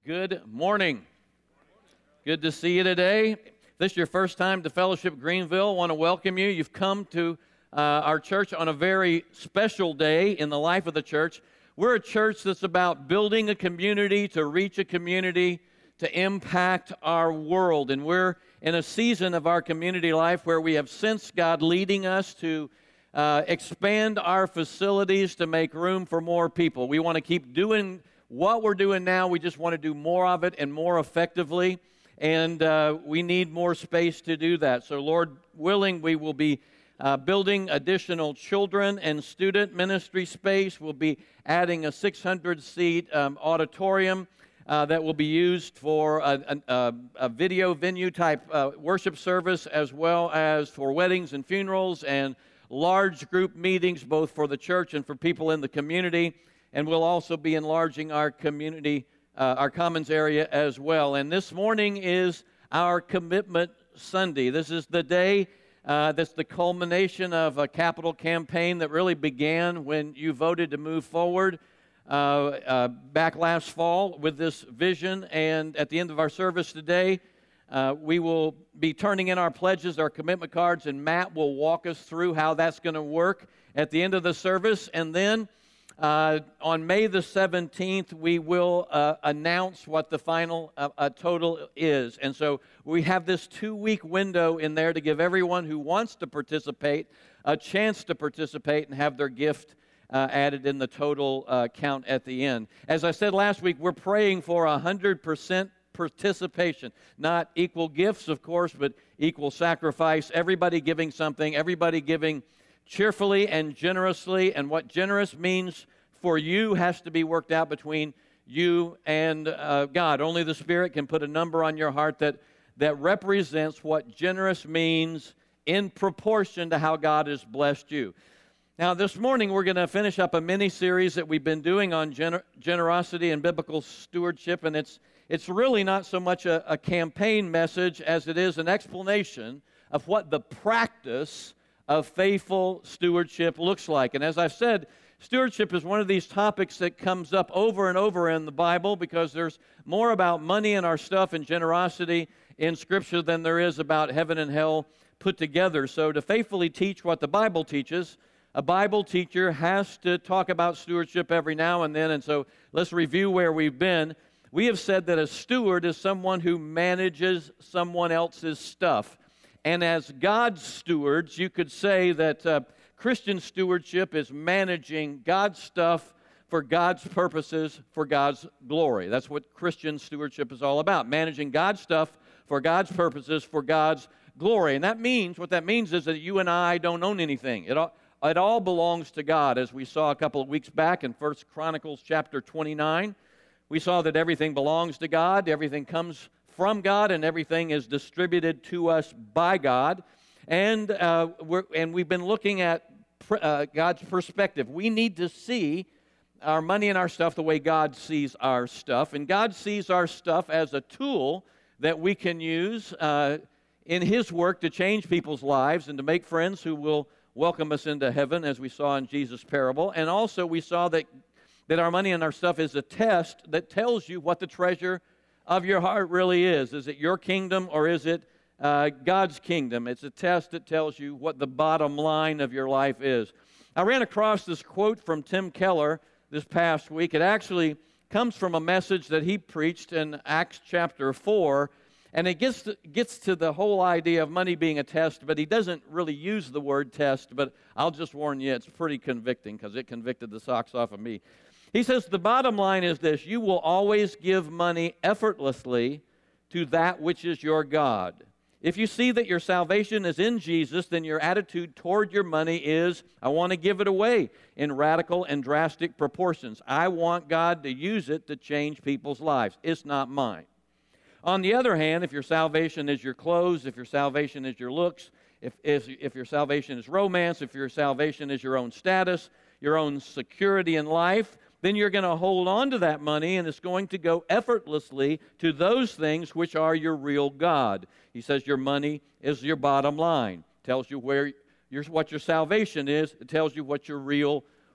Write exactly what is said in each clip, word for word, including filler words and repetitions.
Good morning. Good to see you today. If this is your first time to Fellowship Greenville, I want to welcome you. You've come to uh, our church on a very special day in the life of the church. We're a church that's about building a community, to reach a community, to impact our world. And we're in a season of our community life where we have sensed God leading us to uh, expand our facilities to make room for more people. We want to keep doing what we're doing now. We just want to do more of it and more effectively, and uh, we need more space to do that. So Lord willing, we will be uh, building additional children and student ministry space. We'll be adding a six hundred seat um, auditorium uh, that will be used for a, a, a video venue type uh, worship service, as well as for weddings and funerals and large group meetings, both for the church and for people in the community. And we'll also be enlarging our community, uh, our commons area as well. And this morning is our Commitment Sunday. This is the day uh, that's the culmination of a capital campaign that really began when you voted to move forward uh, uh, back last fall with this vision. And at the end of our service today, uh, we will be turning in our pledges, our commitment cards, and Matt will walk us through how that's going to work at the end of the service. And then Uh, on May the seventeenth, we will uh, announce what the final uh, uh, total is. And so we have this two-week window in there to give everyone who wants to participate a chance to participate and have their gift uh, added in the total uh, count at the end. As I said last week, we're praying for one hundred percent participation. Not equal gifts, of course, but equal sacrifice. Everybody giving something, everybody giving cheerfully and generously, and what generous means for you has to be worked out between you and uh, God. Only the Spirit can put a number on your heart that, that represents what generous means in proportion to how God has blessed you. Now, this morning we're going to finish up a mini-series that we've been doing on gener- generosity and biblical stewardship, and it's, it's really not so much a, a campaign message as it is an explanation of what the practice of faithful stewardship looks like. And as I've said, stewardship is one of these topics that comes up over and over in the Bible, because there's more about money and our stuff and generosity in Scripture than there is about heaven and hell put together. So to faithfully teach what the Bible teaches, a Bible teacher has to talk about stewardship every now and then. And so let's review where we've been. We have said that a steward is someone who manages someone else's stuff. And as God's stewards, you could say that uh, Christian stewardship is managing God's stuff for God's purposes, for God's glory. That's what Christian stewardship is all about, managing God's stuff for God's purposes, for God's glory. And that means, what that means is that you and I don't own anything. It all, it all belongs to God. As we saw a couple of weeks back in First Chronicles chapter twenty-nine, we saw that everything belongs to God, everything comes from God, and everything is distributed to us by God. And uh, we're, and we've been looking at pr- uh, God's perspective. We need to see our money and our stuff the way God sees our stuff. And God sees our stuff as a tool that we can use uh, in His work to change people's lives and to make friends who will welcome us into heaven, as we saw in Jesus' parable. And also we saw that, that our money and our stuff is a test that tells you what the treasure of your heart really is. Is it your kingdom, or is it uh, God's kingdom? It's a test that tells you what the bottom line of your life is. I ran across this quote from Tim Keller this past week. It actually comes from a message that he preached in Acts chapter four, and it gets to, gets to the whole idea of money being a test, but he doesn't really use the word test, but I'll just warn you, it's pretty convicting, because it convicted the socks off of me. He says, the bottom line is this: you will always give money effortlessly to that which is your God. If you see that your salvation is in Jesus, then your attitude toward your money is, I want to give it away in radical and drastic proportions. I want God to use it to change people's lives. It's not mine. On the other hand, if your salvation is your clothes, if your salvation is your looks, if, if, if your salvation is romance, if your salvation is your own status, your own security in life, then you're going to hold on to that money, and it's going to go effortlessly to those things which are your real God. He says your money is your bottom line. Tells you where your, what your salvation is. It tells you what your real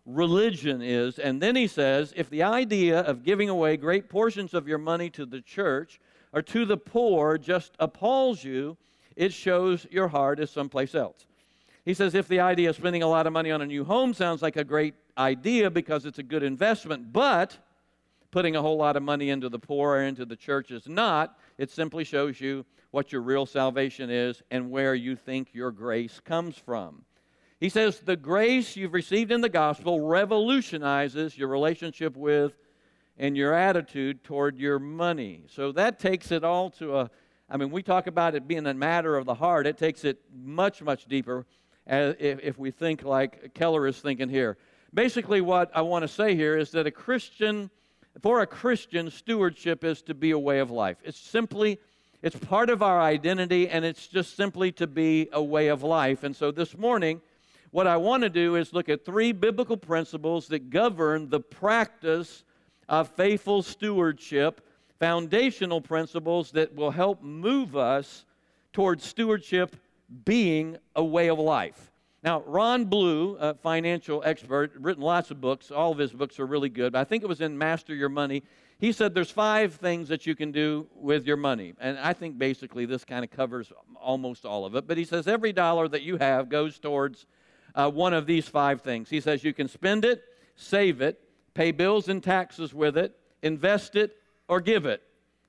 religion is. And then he says, if the idea of giving away great portions of your money to the church or to the poor just appalls you, it shows your heart is someplace else. He says, if the idea of spending a lot of money on a new home sounds like a great idea because it's a good investment, but putting a whole lot of money into the poor or into the church is not, it simply shows you what your real salvation is and where you think your grace comes from. He says, the grace you've received in the gospel revolutionizes your relationship with and your attitude toward your money. So that takes it all to a, I mean, we talk about it being a matter of the heart. It takes it much, much deeper as if, if we think like Keller is thinking here. Basically, what I want to say here is that a Christian, for a Christian, stewardship is to be a way of life. It's simply, it's part of our identity, and it's just simply to be a way of life. And so this morning, what I want to do is look at three biblical principles that govern the practice of faithful stewardship, foundational principles that will help move us towards stewardship being a way of life. Now, Ron Blue, a financial expert, written lots of books. All of his books are really good. But I think it was in Master Your Money. He said there's five things that you can do with your money. And I think basically this kind of covers almost all of it. But he says every dollar that you have goes towards uh, one of these five things. He says you can spend it, save it, pay bills and taxes with it, invest it, or give it.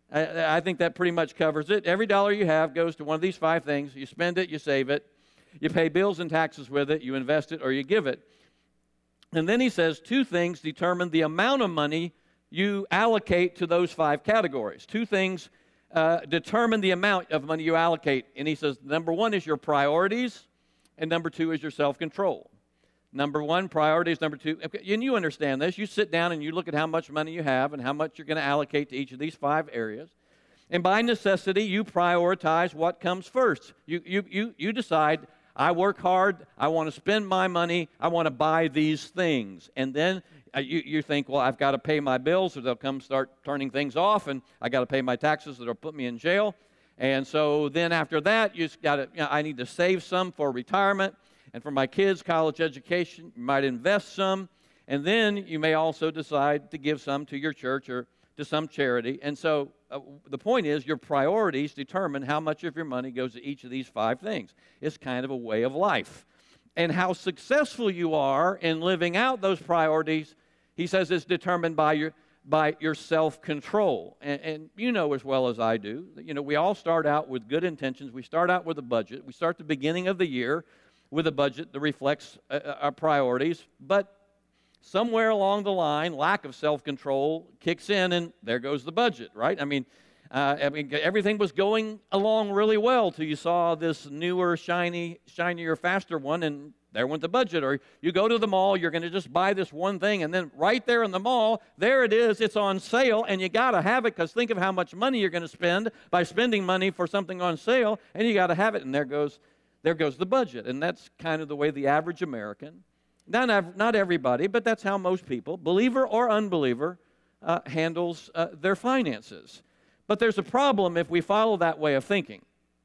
I, I think that pretty much covers it. Every dollar you have goes to one of these five things. You spend it, you save it, you pay bills and taxes with it, you invest it, or you give it. And then he says two things determine the amount of money you allocate to those five categories. Two things uh, determine the amount of money you allocate. And he says number one is your priorities, and number two is your self-control. Number one, priorities. Number two, and you understand this. You sit down and you look at how much money you have and how much you're going to allocate to each of these five areas. And by necessity, you prioritize what comes first. You, you, you, you decide, I work hard, I want to spend my money, I want to buy these things. And then uh, you, you think, well, I've got to pay my bills or they'll come start turning things off, and I got to pay my taxes that'll put me in jail. And so then after that, you got to, you know, I need to save some for retirement. And for my kids' college education, you might invest some. And then you may also decide to give some to your church or to some charity. And so uh, the point is your priorities determine how much of your money goes to each of these five things. It's kind of a way of life. And how successful you are in living out those priorities, he says, is determined by your by your self-control. And, and you know as well as I do, you know, we all start out with good intentions. We start out with a budget. We start the beginning of the year with a budget that reflects uh, our priorities, but somewhere along the line, lack of self-control kicks in, and there goes the budget, right? I mean, uh, I mean, everything was going along really well till you saw this newer, shiny, shinier, faster one, and there went the budget. Or you go to the mall, you're going to just buy this one thing, and then right there in the mall, there it is, it's on sale, and you got to have it, because think of how much money you're going to spend by spending money for something on sale, and you got to have it, and there goes There goes the budget. And that's kind of the way the average American, not, not everybody, but that's how most people, believer or unbeliever, uh, handles uh, their finances. But there's a problem if we follow that way of thinking.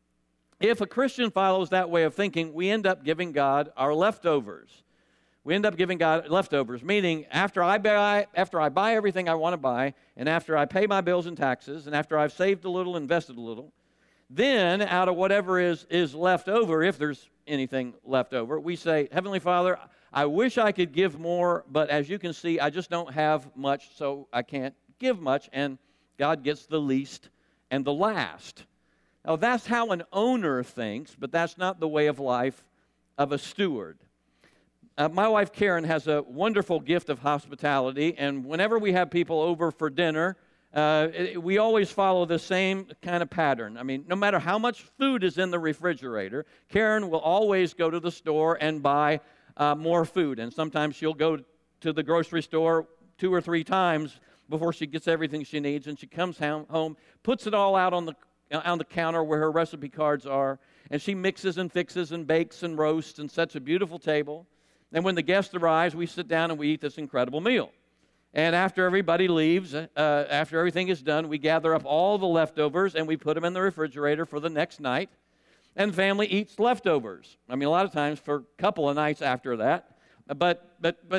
If a Christian follows that way of thinking, we end up giving God our leftovers. We end up giving God leftovers, meaning after I buy, after I buy everything I want to buy, and after I pay my bills and taxes, and after I've saved a little, invested a little, then, out of whatever is, is left over, if there's anything left over, we say, Heavenly Father, I wish I could give more, but as you can see, I just don't have much, so I can't give much, and God gets the least and the last. Now, that's how an owner thinks, but that's not the way of life of a steward. Uh, my wife, Karen, has a wonderful gift of hospitality, and whenever we have people over for dinner, Uh, it, we always follow the same kind of pattern. I mean, no matter how much food is in the refrigerator, Karen will always go to the store and buy uh, more food. And sometimes she'll go to the grocery store two or three times before she gets everything she needs. And she comes home, puts it all out on the, on the counter where her recipe cards are. And she mixes and fixes and bakes and roasts and sets a beautiful table. And when the guest arrives, we sit down and we eat this incredible meal. And after everybody leaves, uh, after everything is done, we gather up all the leftovers and we put them in the refrigerator for the next night. And family eats leftovers. I mean, a lot of times for a couple of nights after that. But but but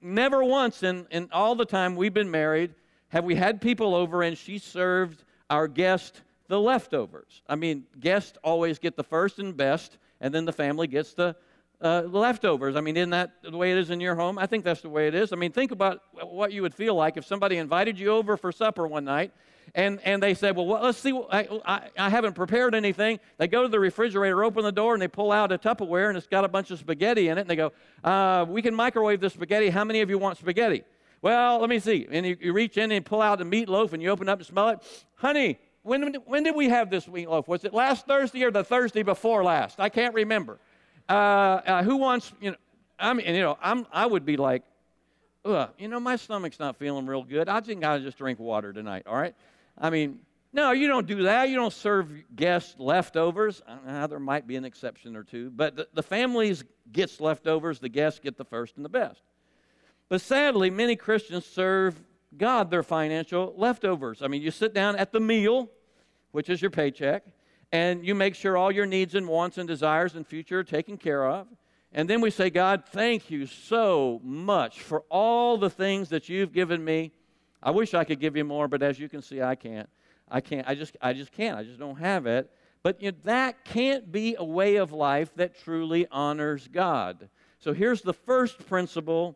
never once in, in all the time we've been married have we had people over and she served our guest the leftovers. I mean, guests always get the first and best, and then the family gets the uh, leftovers. I mean, isn't that the way it is in your home? I think that's the way it is. I mean, think about what you would feel like if somebody invited you over for supper one night, and, and they said, well, well let's see, I, I, I haven't prepared anything. They go to the refrigerator, open the door, and they pull out a Tupperware, and it's got a bunch of spaghetti in it, and they go, uh, we can microwave the spaghetti. How many of you want spaghetti? Well, let me see. And you, you reach in and pull out the meatloaf, and you open up and smell it. Honey, when, when did we have this meatloaf? Was it last Thursday or the Thursday before last? I can't remember. Uh, uh, who wants, you know, I mean, you know, I'm, I would be like, ugh, you know, my stomach's not feeling real good. I think I'll just drink water tonight, all right? I mean, no, you don't do that. You don't serve guests leftovers. Uh, there might be an exception or two, but the, the families gets leftovers, the guests get the first and the best. But sadly, many Christians serve God their financial leftovers. I mean, you sit down at the meal, which is your paycheck, and you make sure all your needs and wants and desires and future are taken care of. And then we say, God, thank you so much for all the things that you've given me. I wish I could give you more, but as you can see, I can't. I can't. I just, I just can't. I just don't have it. But you know, that can't be a way of life that truly honors God. So here's the first principle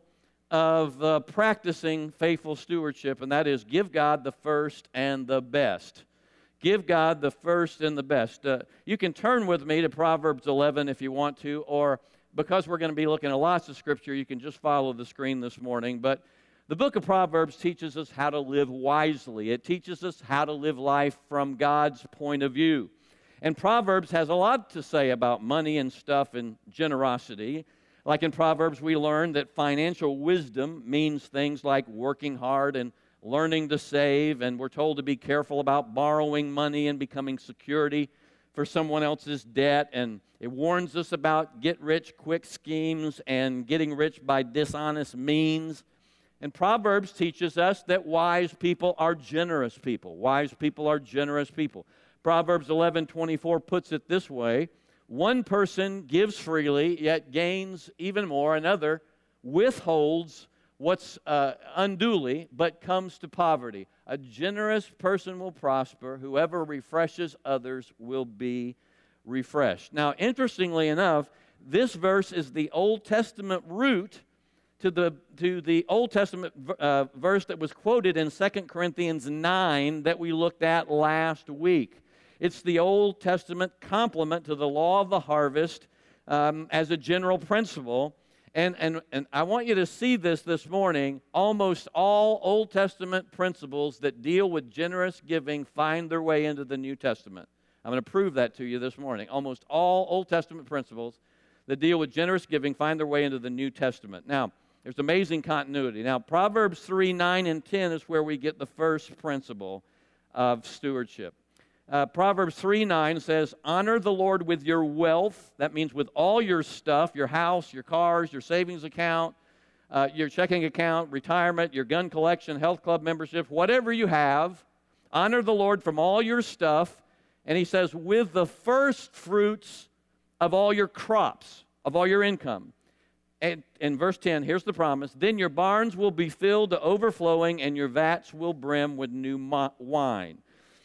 of uh, practicing faithful stewardship, and that is give God the first and the best. Give God the first and the best. Uh, you can turn with me to Proverbs eleven if you want to, or because we're going to be looking at lots of Scripture, you can just follow the screen this morning. But the book of Proverbs teaches us how to live wisely. It teaches us how to live life from God's point of view. And Proverbs has a lot to say about money and stuff and generosity. Like in Proverbs, we learn that financial wisdom means things like working hard and learning to save, and we're told to be careful about borrowing money and becoming security for someone else's debt, and it warns us about get-rich-quick schemes and getting rich by dishonest means. And Proverbs teaches us that wise people are generous people. Wise people are generous people. Proverbs eleven twenty-four puts it this way: one person gives freely, yet gains even more. Another withholds what's uh, unduly, but comes to poverty. A generous person will prosper. Whoever refreshes others will be refreshed. Now, interestingly enough, this verse is the Old Testament root to the, to the Old Testament uh, verse that was quoted in Second Corinthians nine that we looked at last week. It's the Old Testament complement to the law of the harvest um, as a general principle. And, and, and I want you to see this this morning. Almost all Old Testament principles that deal with generous giving find their way into the New Testament. I'm going to prove that to you this morning. Almost all Old Testament principles that deal with generous giving find their way into the New Testament. Now, there's amazing continuity. Now, Proverbs three, nine, and ten is where we get the first principle of stewardship. Uh, Proverbs three nine says, honor the Lord with your wealth. That means with all your stuff, your house, your cars, your savings account, uh, your checking account, retirement, your gun collection, health club membership, whatever you have. Honor the Lord from all your stuff. And he says, with the first fruits of all your crops, of all your income. And in verse ten, here's the promise. Then your barns will be filled to overflowing, and your vats will brim with new mo- wine.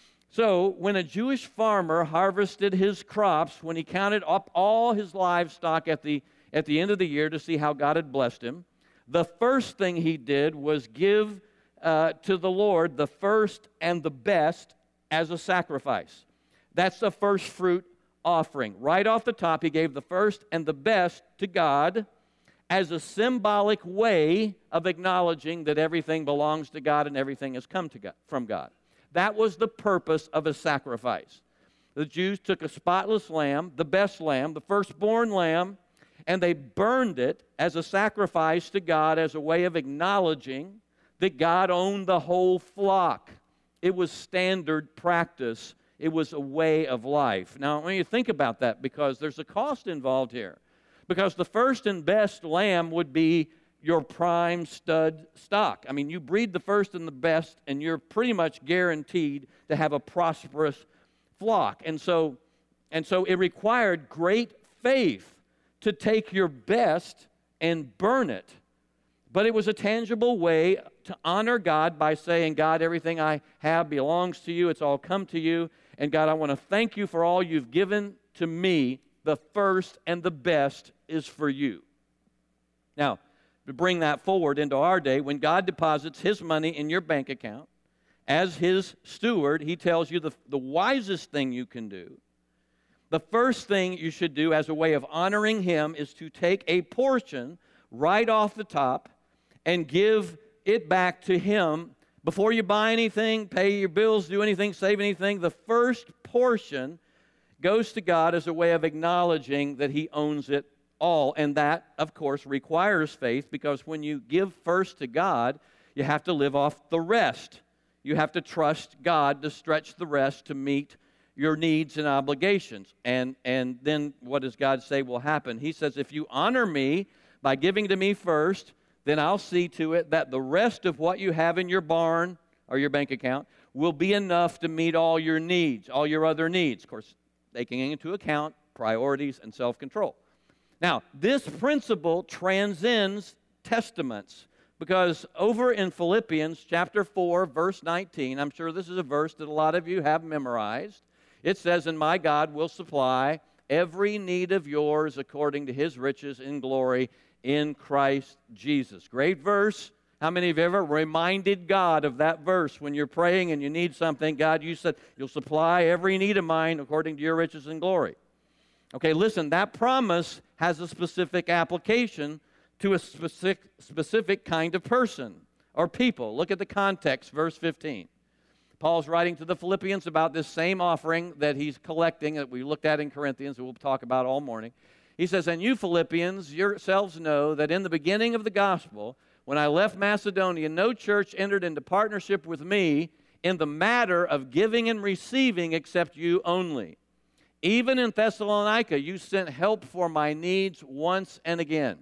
So when a Jewish farmer harvested his crops, when he counted up all his livestock at the, at the end of the year to see how God had blessed him, the first thing he did was give uh, to the Lord the first and the best as a sacrifice. That's the first fruit offering. Right off the top, he gave the first and the best to God as a symbolic way of acknowledging that everything belongs to God and everything has come to God, from God. That was the purpose of a sacrifice. The Jews took a spotless lamb, the best lamb, the firstborn lamb, and they burned it as a sacrifice to God as a way of acknowledging that God owned the whole flock. It was standard practice. It was a way of life. Now, when you think about that, because there's a cost involved here, because the first and best lamb would be your prime stud stock. I mean, you breed the first and the best, and you're pretty much guaranteed to have a prosperous flock. And so, and so it required great faith to take your best and burn it. But it was a tangible way to honor God by saying, God, everything I have belongs to you. It's all come to you. And God, I want to thank you for all you've given to me. The first and the best is for you. Now, to bring that forward into our day, when God deposits his money in your bank account, as his steward, he tells you the, the wisest thing you can do. The first thing you should do as a way of honoring him is to take a portion right off the top and give it back to him. Before you buy anything, pay your bills, do anything, save anything, the first portion goes to God as a way of acknowledging that he owns it all. And that, of course, requires faith, because when you give first to God, you have to live off the rest. You have to trust God to stretch the rest to meet your needs and obligations. And, and then what does God say will happen? He says, if you honor me by giving to me first, then I'll see to it that the rest of what you have in your barn or your bank account will be enough to meet all your needs, all your other needs. Of course, taking into account priorities and self-control. Now, this principle transcends testaments, because over in Philippians chapter four, verse nineteen, I'm sure this is a verse that a lot of you have memorized. It says, and my God will supply every need of yours according to his riches in glory in Christ Jesus. Great verse. How many of you ever reminded God of that verse when you're praying and you need something? God, you said, you'll supply every need of mine according to your riches and glory. Okay, listen, that promise has a specific application to a specific, specific kind of person or people. Look at the context, verse fifteen. Paul's writing to the Philippians about this same offering that he's collecting that we looked at in Corinthians, that we'll talk about all morning. He says, and you Philippians yourselves know that in the beginning of the gospel, when I left Macedonia, no church entered into partnership with me in the matter of giving and receiving except you only. Even in Thessalonica, you sent help for my needs once and again.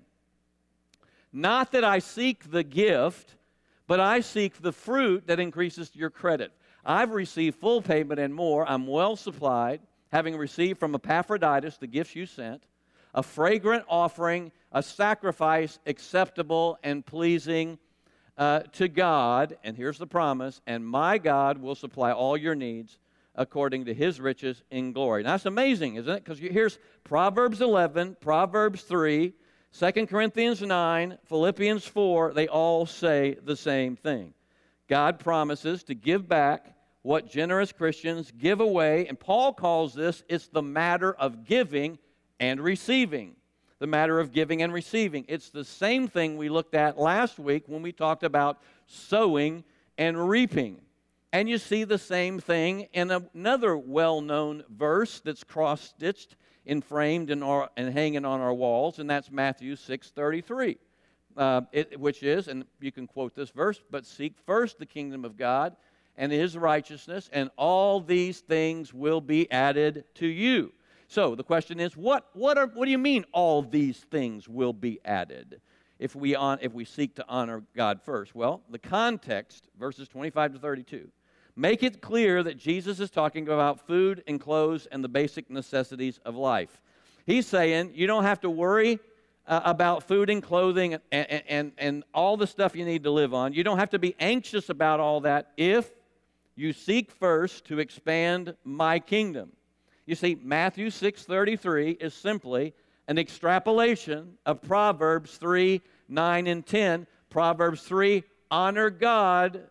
Not that I seek the gift, but I seek the fruit that increases your credit. I've received full payment and more. I'm well supplied, having received from Epaphroditus the gifts you sent, a fragrant offering, a sacrifice acceptable and pleasing uh, to God. And here's the promise, and my God will supply all your needs according to his riches in glory. Now, that's amazing, isn't it? Because here's Proverbs eleven, Proverbs three, Second Corinthians nine, Philippians four, they all say the same thing. God promises to give back what generous Christians give away, and Paul calls this, it's the matter of giving and receiving. The matter of giving and receiving. It's the same thing we looked at last week when we talked about sowing and reaping. And you see the same thing in another well-known verse that's cross-stitched and framed and, our, and hanging on our walls, and that's Matthew six thirty-three, uh, it, which is, and you can quote this verse, but seek first the kingdom of God and his righteousness, and all these things will be added to you. So the question is, what, what, are, what do you mean all these things will be added if we, on, if we seek to honor God first? Well, the context, verses twenty-five to thirty-two, make it clear that Jesus is talking about food and clothes and the basic necessities of life. He's saying you don't have to worry uh, about food and clothing and, and, and, and all the stuff you need to live on. You don't have to be anxious about all that if you seek first to expand my kingdom. You see, Matthew six thirty-three is simply an extrapolation of Proverbs three, nine, and ten. Proverbs three, honor God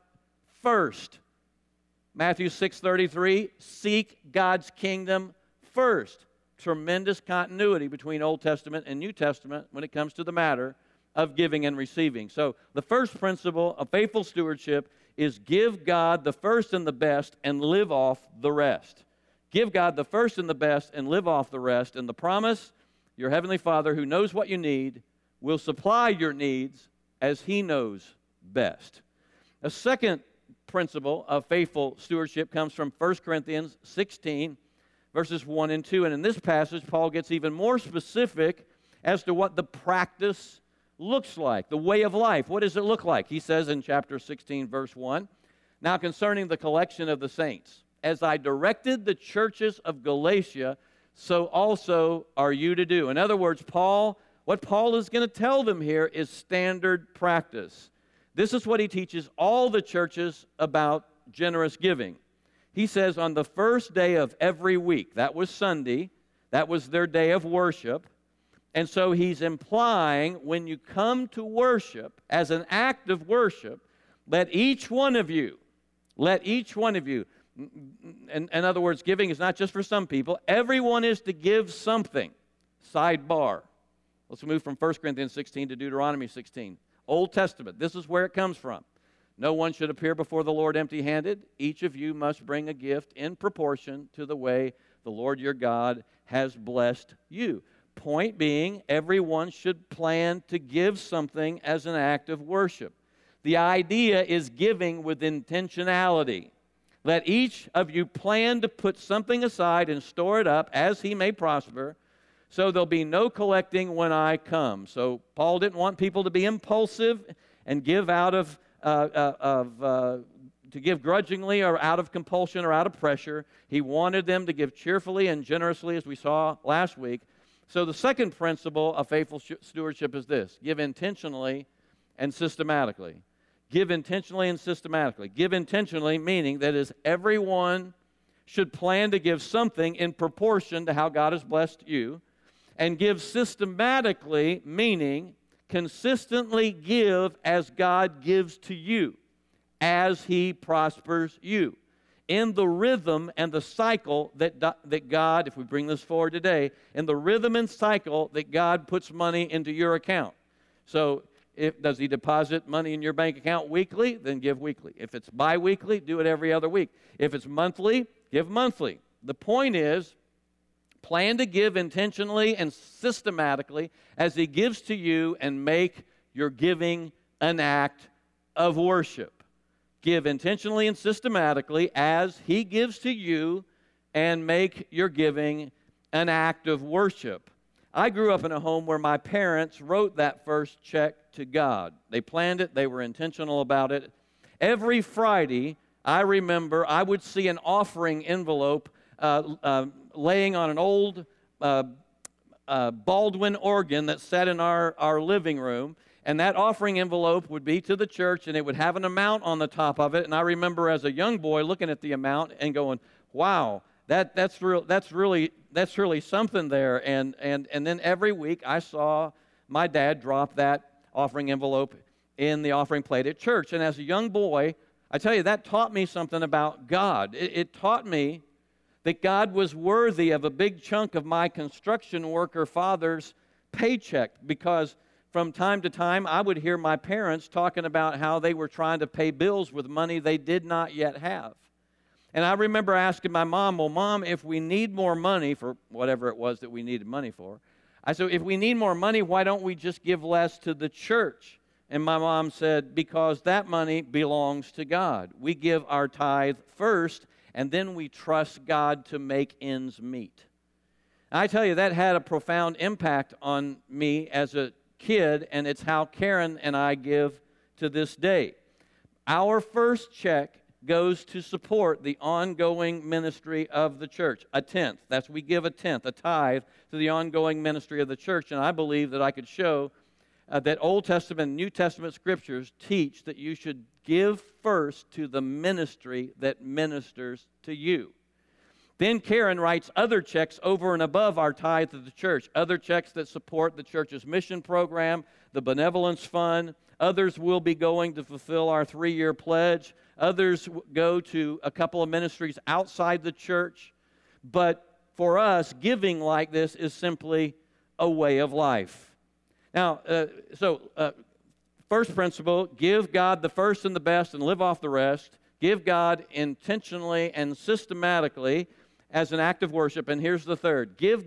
first. Matthew six thirty-three, seek God's kingdom first. Tremendous continuity between Old Testament and New Testament when it comes to the matter of giving and receiving. So the first principle of faithful stewardship is give God the first and the best and live off the rest. Give God the first and the best and live off the rest. And the promise, your Heavenly Father who knows what you need will supply your needs as He knows best. A second principle of faithful stewardship comes from First Corinthians sixteen, verses one and two. And in this passage, Paul gets even more specific as to what the practice looks like, the way of life. What does it look like? He says in chapter sixteen, verse one, now concerning the collection of the saints, as I directed the churches of Galatia, so also are you to do. In other words, Paul What Paul is going to tell them here is standard practice. This is what he teaches all the churches about generous giving. He says on the first day of every week, that was Sunday, that was their day of worship, and so he's implying when you come to worship, as an act of worship, let each one of you, let each one of you, in, in other words, giving is not just for some people, everyone is to give something. Sidebar. Let's move from First Corinthians sixteen to Deuteronomy sixteen. Old Testament, this is where it comes from. No one should appear before the Lord empty-handed. Each of you must bring a gift in proportion to the way the Lord your God has blessed you. Point being, everyone should plan to give something as an act of worship. The idea is giving with intentionality. Let each of you plan to put something aside and store it up as he may prosper, so there'll be no collecting when I come. So Paul didn't want people to be impulsive and give out of, uh, uh, of uh, to give grudgingly or out of compulsion or out of pressure. He wanted them to give cheerfully and generously, as we saw last week. So the second principle of faithful stewardship is this: give intentionally and systematically. Give intentionally and systematically. Give intentionally, meaning that is everyone should plan to give something in proportion to how God has blessed you. And give systematically, meaning consistently give as God gives to you, as He prospers you. In the rhythm and the cycle that, that God, if we bring this forward today, in the rhythm and cycle that God puts money into your account. So, if, does He deposit money in your bank account weekly? Then give weekly. If it's bi-weekly, do it every other week. If it's monthly, give monthly. The point is, plan to give intentionally and systematically as He gives to you, and make your giving an act of worship. Give intentionally and systematically as He gives to you, and make your giving an act of worship. I grew up in a home where my parents wrote that first check to God. They planned it. They were intentional about it. Every Friday, I remember I would see an offering envelope uh, uh, laying on an old uh, uh, Baldwin organ that sat in our, our living room. And that offering envelope would be to the church, and it would have an amount on the top of it. And I remember as a young boy looking at the amount and going, wow, that, that's, real, that's, really, that's really something there. And, and, and then every week I saw my dad drop that offering envelope in the offering plate at church. And as a young boy, I tell you, that taught me something about God. It, it taught me that God was worthy of a big chunk of my construction worker father's paycheck, because from time to time I would hear my parents talking about how they were trying to pay bills with money they did not yet have. And I remember asking my mom, well, Mom, if we need more money for whatever it was that we needed money for, I said, if we need more money, why don't we just give less to the church? And my mom said, because that money belongs to God. We give our tithe first, and then we trust God to make ends meet. And I tell you, that had a profound impact on me as a kid, and it's how Karen and I give to this day. Our first check goes to support the ongoing ministry of the church, a tenth. That's, we give a tenth, a tithe, to the ongoing ministry of the church. And I believe that I could show uh, that Old Testament and New Testament scriptures teach that you should give first to the ministry that ministers to you. Then Karen writes other checks over and above our tithe to the church, other checks that support the church's mission program, the benevolence fund. Others will be going to fulfill our three-year pledge. Others go to a couple of ministries outside the church. But for us, giving like this is simply a way of life. Now, uh, so uh, first principle, give God the first and the best and live off the rest. Give God intentionally and systematically as an act of worship. And here's the third, give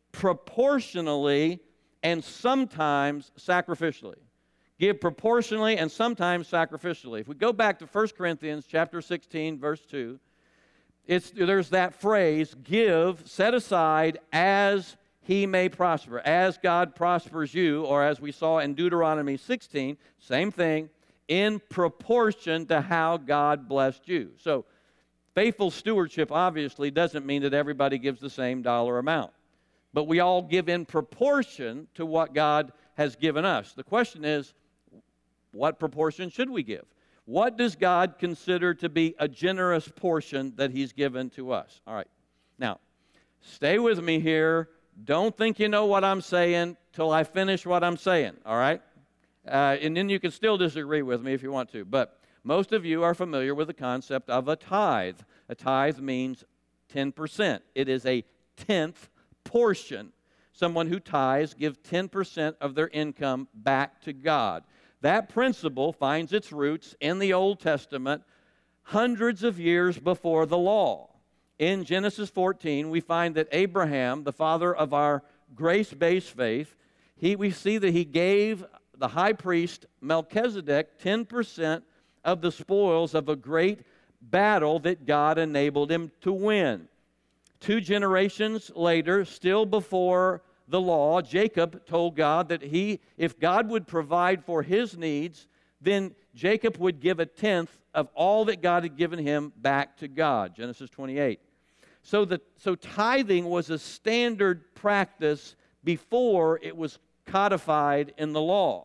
proportionally and sometimes sacrificially. Give proportionally and sometimes sacrificially. If we go back to First Corinthians chapter sixteen, verse two, it's, there's that phrase, give, set aside as He may prosper, as God prospers you, or as we saw in Deuteronomy sixteen, same thing, in proportion to how God blessed you. So, faithful stewardship obviously doesn't mean that everybody gives the same dollar amount. but we all give in proportion to what God has given us. The question is, what proportion should we give? What does God consider to be a generous portion that He's given to us? All right. Now, stay with me here. Don't think you know what I'm saying till I finish what I'm saying, all right? Uh, and then you can still disagree with me if you want to. But most of you are familiar with the concept of a tithe. A tithe means ten percent. It is a tenth portion. Someone who tithes gives ten percent of their income back to God. That principle finds its roots in the Old Testament hundreds of years before the law. In Genesis fourteen, we find that Abraham, the father of our grace-based faith, he, we see that he gave the high priest Melchizedek ten percent of the spoils of a great battle that God enabled him to win. Two generations later, still before the law, Jacob told God that he, if God would provide for his needs, then Jacob would give a tenth of all that God had given him back to God. Genesis twenty-eight. So, the, so tithing was a standard practice before it was codified in the law.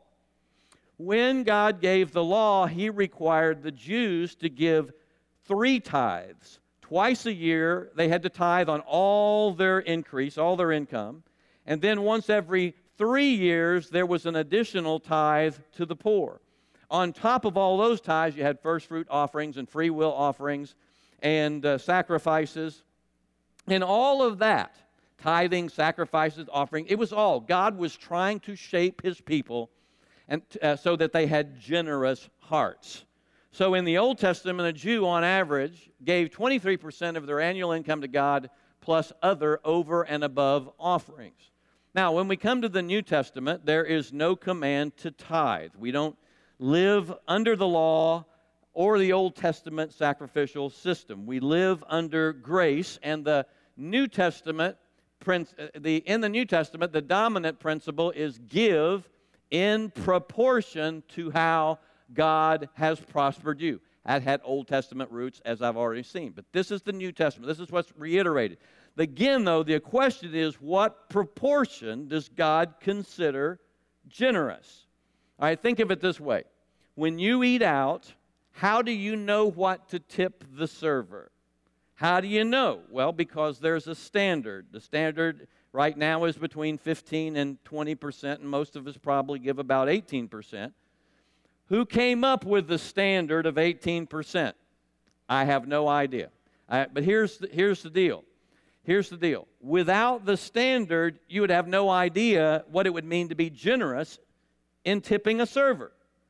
When God gave the law, He required the Jews to give three tithes. Twice a year, they had to tithe on all their increase, all their income. And then once every three years, there was an additional tithe to the poor. On top of all those tithes, you had first fruit offerings and free will offerings and uh, sacrifices. And all of that, tithing, sacrifices, offering, it was all. God was trying to shape His people and uh, so that they had generous hearts. So in the Old Testament, a Jew on average gave twenty-three percent of their annual income to God plus other over and above offerings. Now, when we come to the New Testament, there is no command to tithe. We don't live under the law or the Old Testament sacrificial system. We live under grace, and the New Testament, the, in the New Testament, the dominant principle is give in proportion to how God has prospered you. That had Old Testament roots, as I've already seen. But this is the New Testament. This is what's reiterated. Again, though, the question is, what proportion does God consider generous? All right, think of it this way. When you eat out, how do you know what to tip the server? How do you know? Well, because there's a standard. The standard right now is between fifteen and twenty percent, and most of us probably give about eighteen percent. Who came up with the standard of eighteen percent? I have no idea. I, but here's the, here's the deal. Here's the deal. Without the standard, you would have no idea what it would mean to be generous in tipping a server.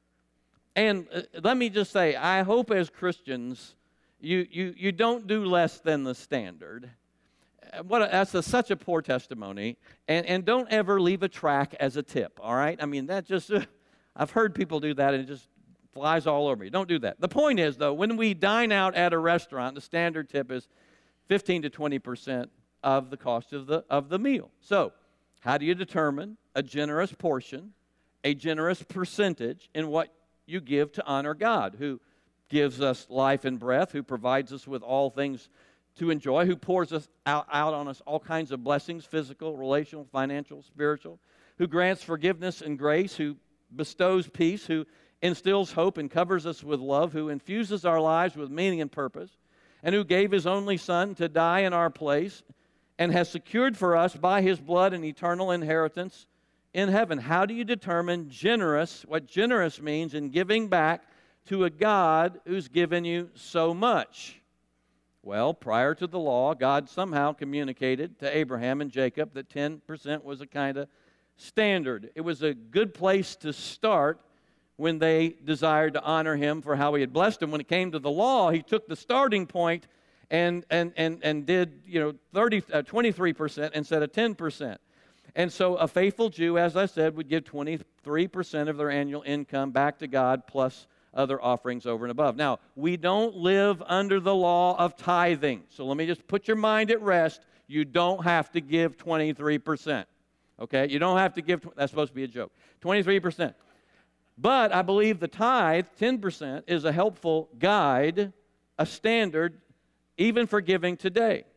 And uh, let me just say, I hope as Christians, you, you, you don't do less than the standard. Uh, what a, that's a, such a poor testimony. And, and don't ever leave a track as a tip, all right? I mean, that just, uh, I've heard people do that and it just flies all over me. Don't do that. The point is, though, when we dine out at a restaurant, the standard tip is fifteen to twenty percent of the cost of the, of the meal. So, how do you determine a generous portion, a generous percentage in what you give to honor God, who gives us life and breath, who provides us with all things to enjoy, who pours us out, out on us all kinds of blessings, physical, relational, financial, spiritual, who grants forgiveness and grace, who bestows peace, who instills hope and covers us with love, who infuses our lives with meaning and purpose, and who gave His only Son to die in our place and has secured for us by His blood an eternal inheritance in heaven. How do you determine generous, what generous means in giving back to a God who's given you so much? Well, prior to the law, God somehow communicated to Abraham and Jacob that ten percent was a kind of standard. It was a good place to start when they desired to honor Him for how He had blessed them. When it came to the law, He took the starting point and and and and did, you know, thirty, uh, twenty-three percent instead of ten percent. And so a faithful Jew, as I said, would give twenty-three percent of their annual income back to God plus other offerings over and above. Now, we don't live under the law of tithing. So let me just put your mind at rest. You don't have to give twenty-three percent. Okay? You don't have to give, that's supposed to be a joke, twenty-three percent. But I believe the tithe, ten percent, is a helpful guide, a standard, even for giving today.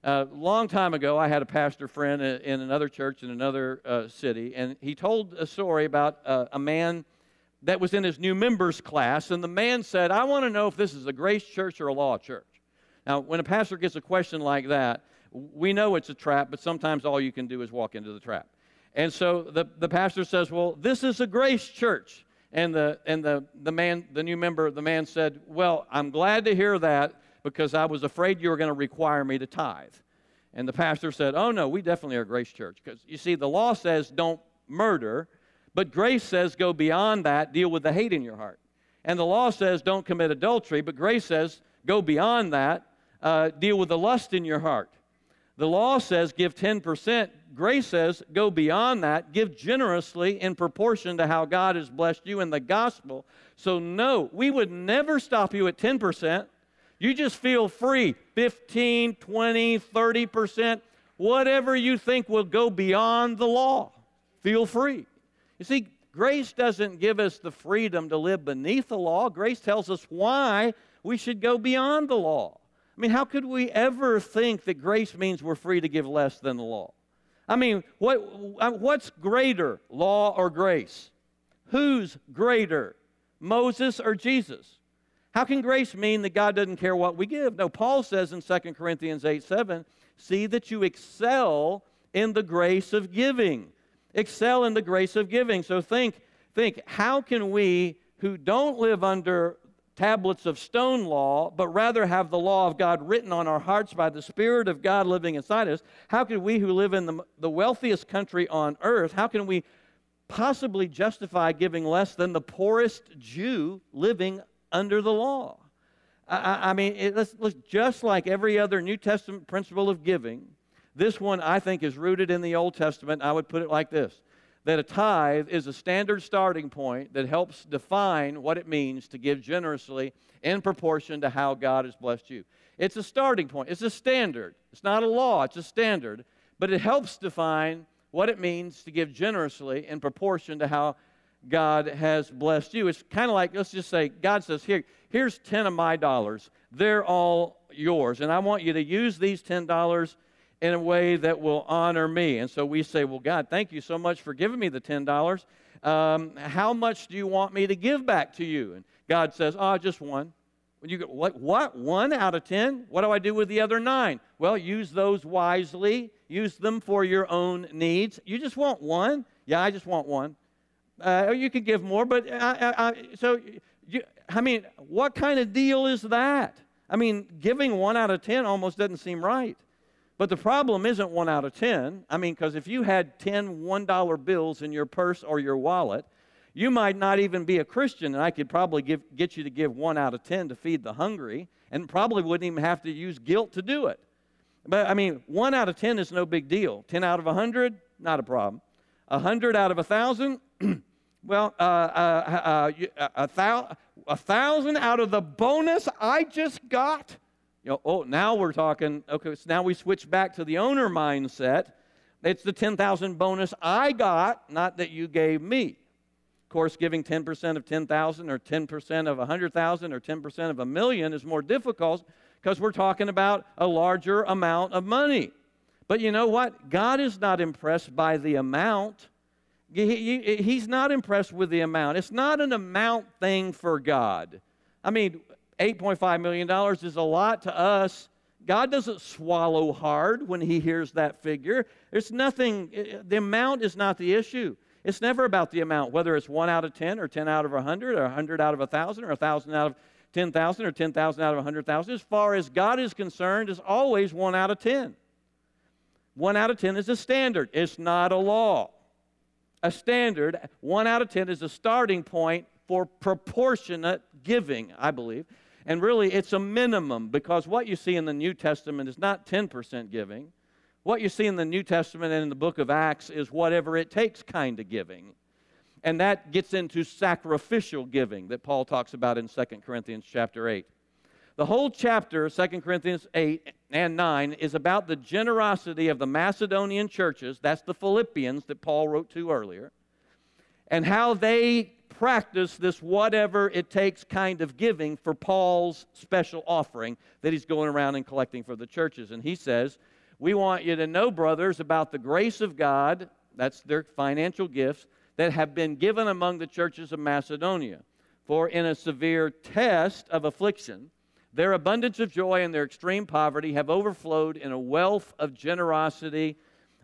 A long time ago, I had a pastor friend in another church in another uh, city, and he told a story about uh, a man that was in his new members class, and the man said, I want to know if this is a Grace Church or a Law Church. Now, when a pastor gets a question like that, we know it's a trap, but sometimes all you can do is walk into the trap. And so the, the pastor says, well, this is a Grace Church. And the and the, the man, the new member, the man said, well, I'm glad to hear that because I was afraid you were going to require me to tithe. And the pastor said, oh, no, we definitely are a Grace Church. Because, you see, the law says don't murder, but grace says go beyond that, deal with the hate in your heart. And the law says don't commit adultery, but grace says go beyond that, uh, deal with the lust in your heart. The law says give ten percent. Grace says go beyond that, give generously in proportion to how God has blessed you in the gospel. So no, we would never stop you at ten percent. You just feel free, fifteen, twenty, thirty percent, whatever you think will go beyond the law. Feel free. You see, grace doesn't give us the freedom to live beneath the law. Grace tells us why we should go beyond the law. I mean, how could we ever think that grace means we're free to give less than the law? I mean, what, what's greater, law or grace? Who's greater, Moses or Jesus? How can grace mean that God doesn't care what we give? No, Paul says in Second Corinthians eight seven, see that you excel in the grace of giving. Excel in the grace of giving. So think, think, how can we who don't live under tablets of stone law, but rather have the law of God written on our hearts by the Spirit of God living inside us, how can we who live in the, the wealthiest country on earth, how can we possibly justify giving less than the poorest Jew living under the law? I, I mean, it, let's, let's, just like every other New Testament principle of giving, this one I think is rooted in the Old Testament. I would put it like this, that a tithe is a standard starting point that helps define what it means to give generously in proportion to how God has blessed you. It's a starting point. It's a standard. It's not a law. It's a standard. But it helps define what it means to give generously in proportion to how God has blessed you. It's kind of like, let's just say, God says, here, here's ten of my dollars. They're all yours. And I want you to use these ten dollars in a way that will honor me. And so we say, well, God, thank you so much for giving me the ten dollars. Um, how much do you want me to give back to you? And God says, oh, just one. You go, what, what? One out of ten? What do I do with the other nine? Well, use those wisely. Use them for your own needs. You just want one? Yeah, I just want one. Uh, you could give more, but I, I, I, so, you, I mean, what kind of deal is that? I mean, giving one out of ten almost doesn't seem right. But the problem isn't one out of ten. I mean, because if you had ten one-dollar bills in your purse or your wallet, you might not even be a Christian, and I could probably give, get you to give one out of ten to feed the hungry, and probably wouldn't even have to use guilt to do it. But, I mean, one out of ten is no big deal. ten out of one hundred, not a problem. one hundred out of one thousand, well, uh, uh, uh, a, thou, a thousand out of the bonus I just got. You know, oh, now we're talking, okay, so now we switch back to the owner mindset. It's the ten thousand bonus I got, not that you gave me. Of course, giving ten percent of ten thousand or ten percent of one hundred thousand or ten percent of a million is more difficult because we're talking about a larger amount of money. But you know what? God is not impressed by the amount. He, he, he's not impressed with the amount. It's not an amount thing for God. I mean, eight point five million dollars is a lot to us. God doesn't swallow hard when he hears that figure. There's nothing, the amount is not the issue. It's never about the amount, whether it's one out of ten or ten out of one hundred or one hundred out of one thousand or one thousand out of ten thousand or ten thousand out of one hundred thousand. As far as God is concerned, it's always one out of ten. one out of ten is a standard. It's not a law. A standard, one out of ten is a starting point for proportionate giving, I believe. And really, it's a minimum, because what you see in the New Testament is not ten percent giving. What you see in the New Testament and in the book of Acts is whatever it takes kind of giving. And that gets into sacrificial giving that Paul talks about in Second Corinthians chapter eight. The whole chapter, Second Corinthians eight and nine, is about the generosity of the Macedonian churches. That's the Philippians that Paul wrote to earlier. And how they practice this whatever it takes kind of giving for Paul's special offering that he's going around and collecting for the churches. And he says, we want you to know, brothers, about the grace of God, that's their financial gifts, that have been given among the churches of Macedonia. For in a severe test of affliction, their abundance of joy and their extreme poverty have overflowed in a wealth of generosity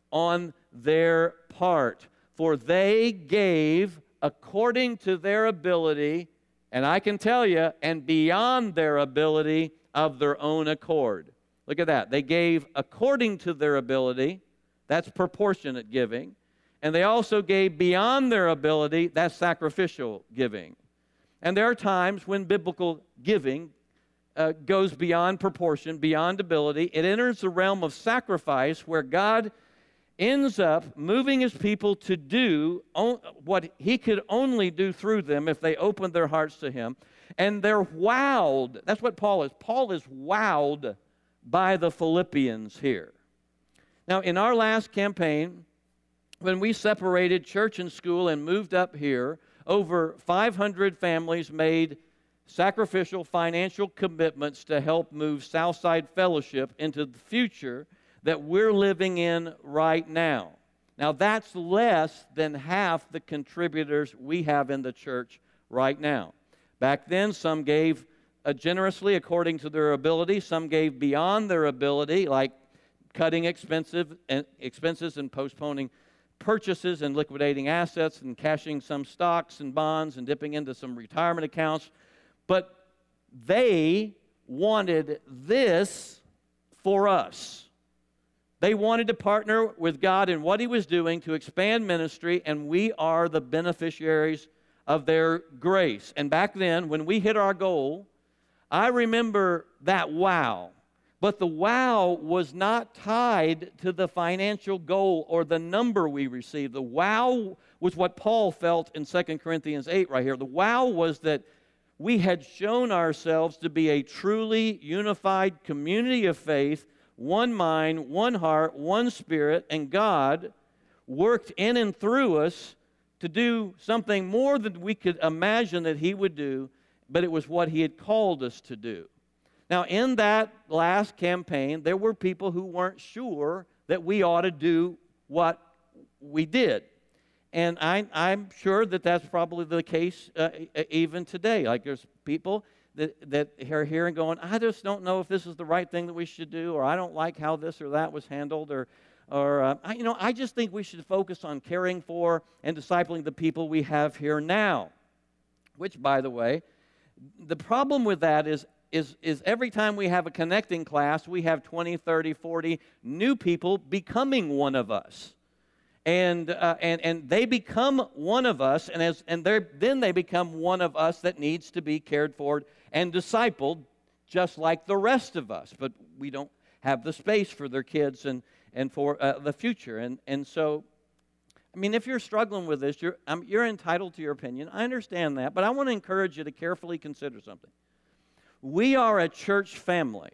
on their part. For they gave according to their ability, and I can tell you, and beyond their ability of their own accord. Look at that. They gave according to their ability. That's proportionate giving. And they also gave beyond their ability. That's sacrificial giving. And there are times when biblical giving uh, goes beyond proportion, beyond ability. It enters the realm of sacrifice where God ends up moving His people to do what He could only do through them if they opened their hearts to Him. And they're wowed. That's what Paul is. Paul is wowed by the Philippians here. Now, in our last campaign, when we separated church and school and moved up here, over five hundred families made sacrificial financial commitments to help move Southside Fellowship into the future that we're living in right now. Now, that's less than half the contributors we have in the church right now. Back then, some gave uh, generously according to their ability. Some gave beyond their ability, like cutting expensive and expenses and postponing purchases and liquidating assets and cashing some stocks and bonds and dipping into some retirement accounts. But they wanted this for us. They wanted to partner with God in what He was doing to expand ministry, and we are the beneficiaries of their grace. And back then, when we hit our goal, I remember that wow. But the wow was not tied to the financial goal or the number we received. The wow was what Paul felt in Second Corinthians eight right here. The wow was that we had shown ourselves to be a truly unified community of faith, one mind, one heart, one spirit, and God worked in and through us to do something more than we could imagine that He would do, but it was what He had called us to do. Now, in that last campaign, there were people who weren't sure that we ought to do what we did. And I, I'm sure that that's probably the case uh, even today. Like there's people that, that are here and going, I just don't know if this is the right thing that we should do, or I don't like how this or that was handled, or, or uh, I, you know, I just think we should focus on caring for and discipling the people we have here now. Which, by the way, the problem with that is Is, is every time we have a connecting class, we have twenty, thirty, forty new people becoming one of us. And, uh, and, and they become one of us, and, as, and then they become one of us that needs to be cared for and discipled just like the rest of us. But we don't have the space for their kids and, and for uh, the future. And, and so, I mean, if you're struggling with this, you're, um, you're entitled to your opinion. I understand that, but I want to encourage you to carefully consider something. We are a church family.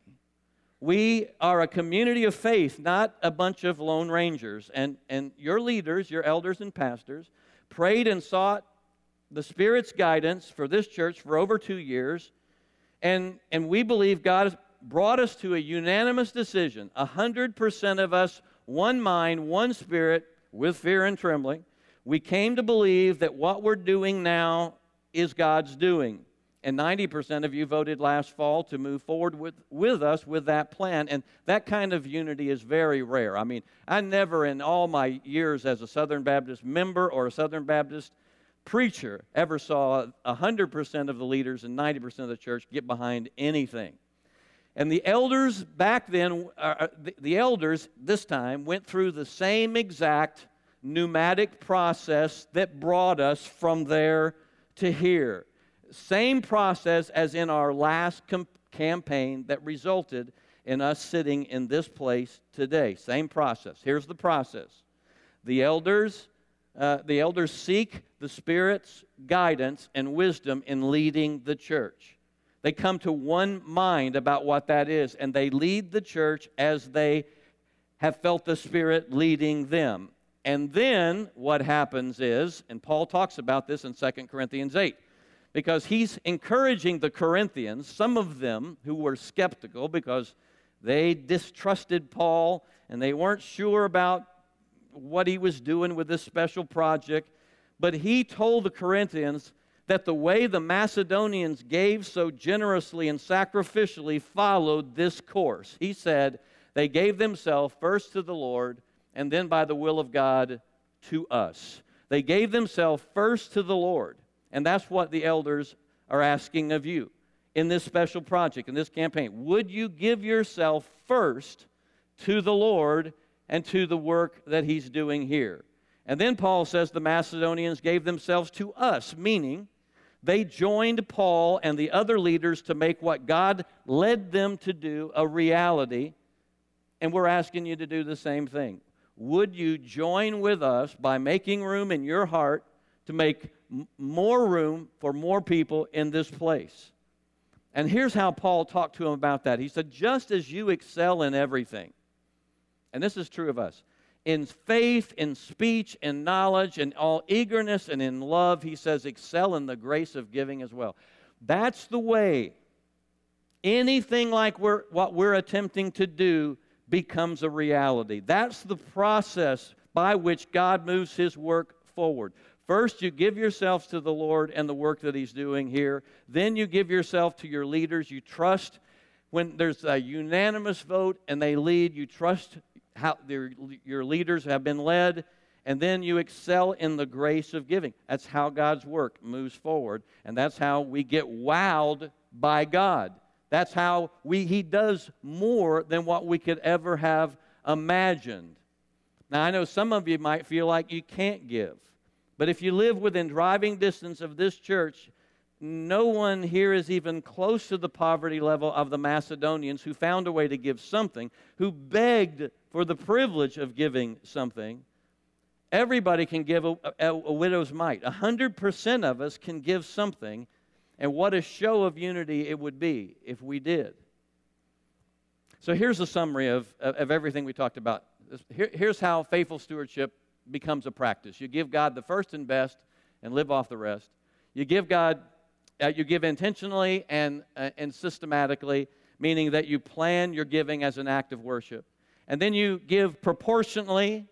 We are a community of faith, not a bunch of lone rangers. And, and your leaders, your elders and pastors, prayed and sought the Spirit's guidance for this church for over two years. And, and we believe God has brought us to a unanimous decision. A hundred percent of us, one mind, one spirit, with fear and trembling. We came to believe that what we're doing now is God's doing. And ninety percent of you voted last fall to move forward with, with us with that plan. And that kind of unity is very rare. I mean, I never in all my years as a Southern Baptist member or a Southern Baptist preacher ever saw one hundred percent of the leaders and ninety percent of the church get behind anything. And the elders back then, uh, the, the elders this time went through the same exact pneumatic process that brought us from there to here. Same process as in our last com- campaign that resulted in us sitting in this place today. Same process. Here's the process. The elders, uh, the elders seek the Spirit's guidance and wisdom in leading the church. They come to one mind about what that is, and they lead the church as they have felt the Spirit leading them. And then what happens is, and Paul talks about this in Second Corinthians eight, because he's encouraging the Corinthians, some of them who were skeptical because They distrusted Paul, and they weren't sure about what he was doing with this special project. But he told the Corinthians that the way the Macedonians gave so generously and sacrificially followed this course. He said they gave themselves first to the Lord, and then by the will of God to us. They gave themselves first to the Lord, and that's what the elders are asking of you in this special project, in this campaign. Would you give yourself first to the Lord and to the work that He's doing here? And then Paul says the Macedonians gave themselves to us, meaning they joined Paul and the other leaders to make what God led them to do a reality, and we're asking you to do the same thing. Would you join with us by making room in your heart to make m- more room for more people in this place? And here's how Paul talked to him about that. He said, just as you excel in everything, and this is true of us, in faith, in speech, in knowledge, in all eagerness, and in love, he says, excel in the grace of giving as well. That's the way anything like we're, what we're attempting to do becomes a reality. That's the process by which God moves His work forward. First, you give yourselves to the Lord and the work that He's doing here. Then you give yourself to your leaders. You trust when there's a unanimous vote and they lead. You trust how their, your leaders have been led. And then you excel in the grace of giving. That's how God's work moves forward. And that's how we get wowed by God. That's how we, He does more than what we could ever have imagined. Now, I know some of you might feel like you can't give. But if you live within driving distance of this church, no one here is even close to the poverty level of the Macedonians who found a way to give something, who begged for the privilege of giving something. Everybody can give a, a, a widow's mite. A hundred percent of us can give something, and what a show of unity it would be if we did. So here's a summary of, of everything we talked about. Here, here's how faithful stewardship becomes a practice. You give God the first and best and live off the rest. You give God, uh, you give intentionally and, uh, and systematically, meaning that you plan your giving as an act of worship. And then you give proportionally,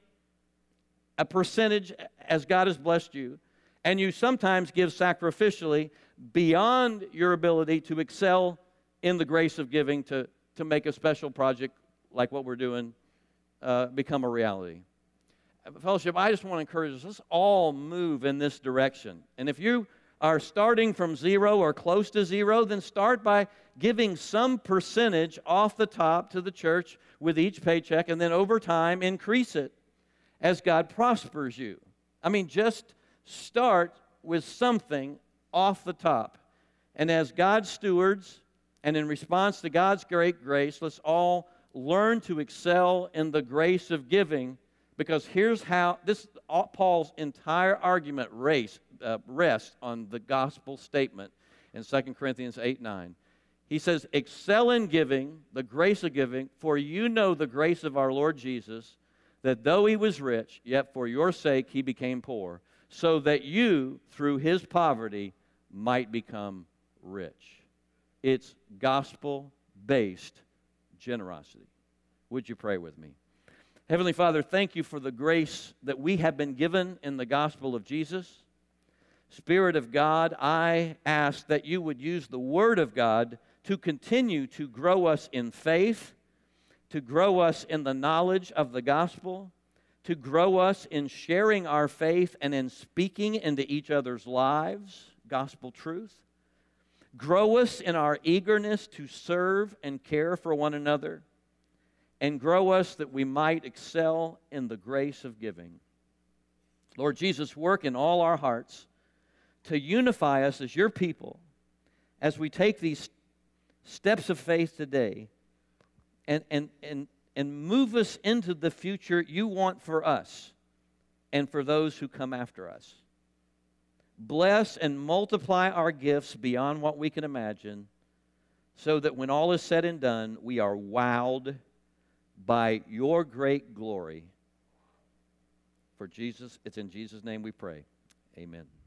a percentage as God has blessed you. And you sometimes give sacrificially beyond your ability to excel in the grace of giving to, to make a special project like what we're doing uh, become a reality. Fellowship, I just want to encourage us, let's all move in this direction. And if you are starting from zero or close to zero, then start by giving some percentage off the top to the church with each paycheck, and then over time increase it as God prospers you. I mean, just start with something off the top. And as God's stewards, and in response to God's great grace, let's all learn to excel in the grace of giving. Because here's how, this Paul's entire argument race, uh, rests on the gospel statement in Second Corinthians eight nine. He says, excel in giving, the grace of giving, for you know the grace of our Lord Jesus, that though He was rich, yet for your sake He became poor, so that you, through His poverty, might become rich. It's gospel-based generosity. Would you pray with me? Heavenly Father, thank You for the grace that we have been given in the gospel of Jesus. Spirit of God, I ask that You would use the Word of God to continue to grow us in faith, to grow us in the knowledge of the gospel, to grow us in sharing our faith and in speaking into each other's lives gospel truth. Grow us in our eagerness to serve and care for one another, and grow us that we might excel in the grace of giving. Lord Jesus, work in all our hearts to unify us as Your people as we take these steps of faith today and, and, and, and move us into the future You want for us and for those who come after us. Bless and multiply our gifts beyond what we can imagine, so that when all is said and done, we are wowed by Your great glory. For Jesus, it's in Jesus' name we pray. Amen.